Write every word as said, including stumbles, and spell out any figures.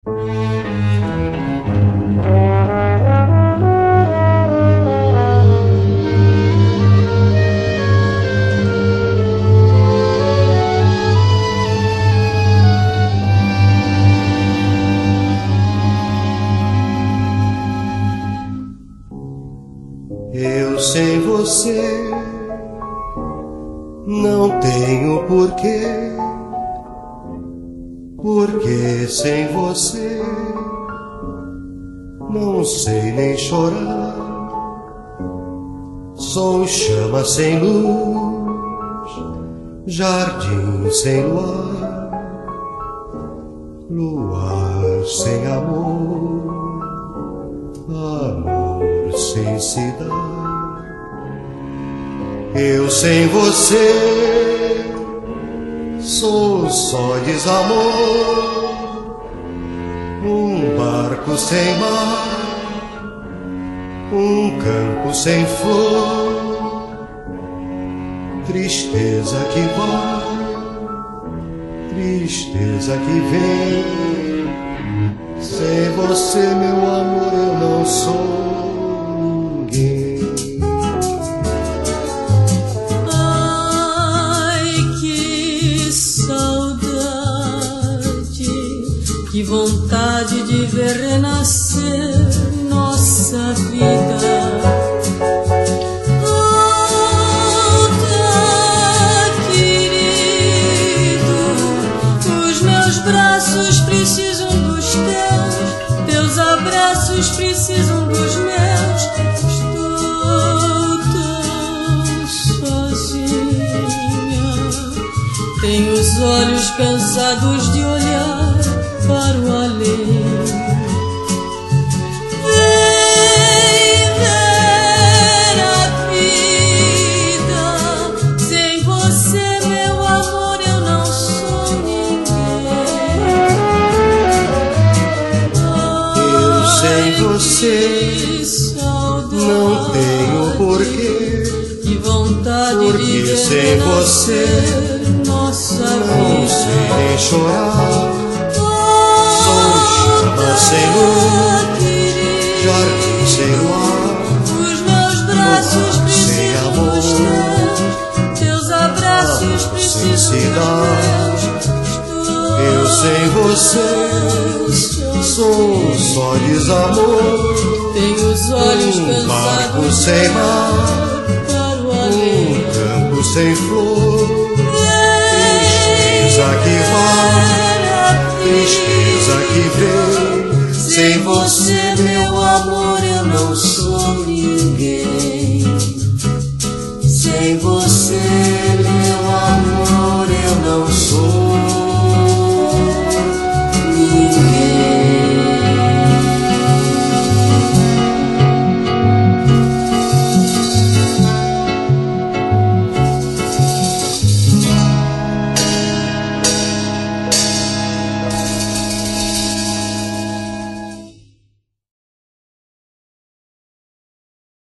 Eu sem você não tenho porquê, porque sem você não sei nem chorar. Sou chama sem luz, jardim sem luar, luar sem amor, amor sem se dar. Eu sem você sou só desamor, um barco sem mar, um campo sem flor, tristeza que vai, tristeza que vem. Sem você, meu amor, eu não sou ninguém. Que vontade de ver renascer nossa vida. Volta, querido, os meus braços precisam dos teus, teus abraços precisam dos meus. Estou tão sozinha, tenho os olhos cansados de olhar para o além. Vem ver a vida. Sem você, meu amor, eu não sou ninguém. Eu sem você não tenho porquê, que vontade porque de ver sem você nossa não vida. sei nem chorar. Sem luz, jardim sem luar, os meus braços precisam amor, dos teus, teus abraços precisam dos meus. Eu sem você sou só desamor, tenho os olhos um barco cansados sem mar, para o além. um campo sem flor, tristeza que vai, tristeza que vem. Sem você, meu amor, eu não sou ninguém. Sem você, meu amor, eu não sou